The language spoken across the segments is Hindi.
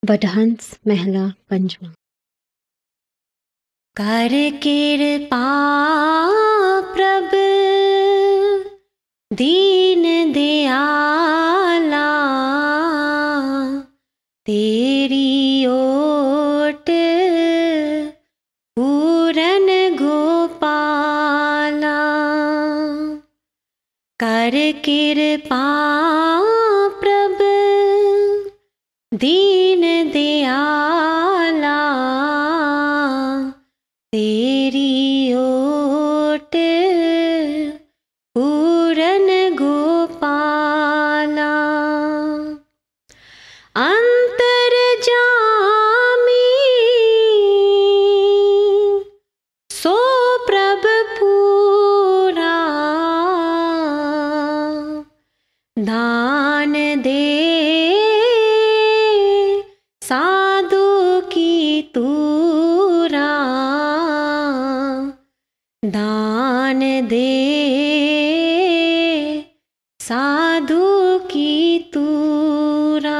वडहंस महला पंचमा। कर कृपा प्रभ दीन दयाला, तेरी ओट पूरन गोपाला। कर कृपा प्रभ दीन दयाला, तेरी ओट पूरन गोपाला। अंतर जामी सो प्रभ पूरा, दान दे साधु की तूरा, दान दे साधु की तूरा।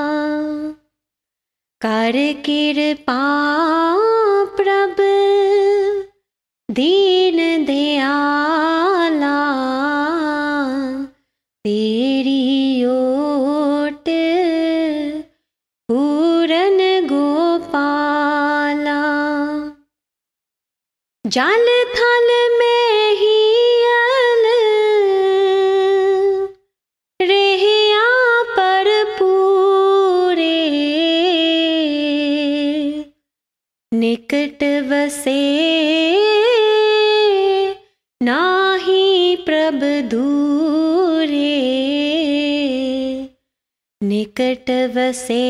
कर कृपा प्रभ दीन दयाला, तेरी ओट पूरन गोपाला। जल थल में हियल रेहिया पर पूरे, निकट बसे नाही प्रभ दूरे, निकट बसे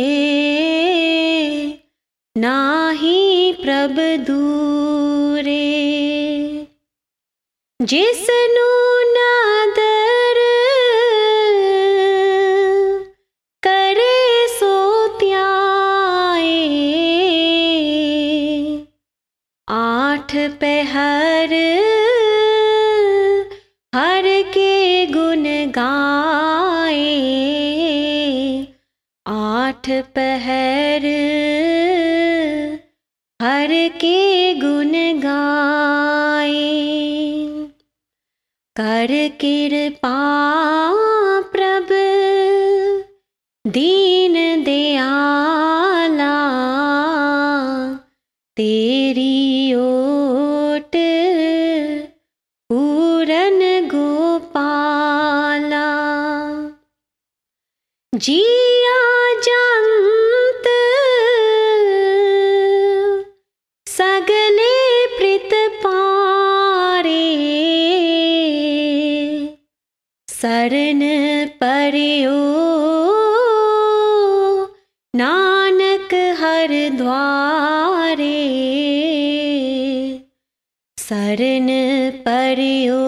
नाही प्रभ दूरे। जिसनु नादर करे सो त्याए, आठ पहर हर के गुण गाए, आठ पहर हर के गुण गाए। कर कृपा प्रभ दीन दयाला, तेरी ओट पूरन गोपाला। जिया जंत सगले प्रीत पारे, शरण परियो नानक हर द्वारे, शरण परियो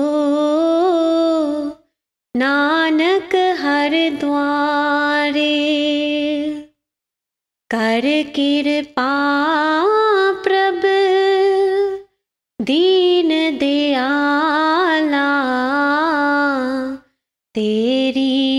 नानक हर द्वारे। कर कृपा प्रभ दीन दयाला, तेरी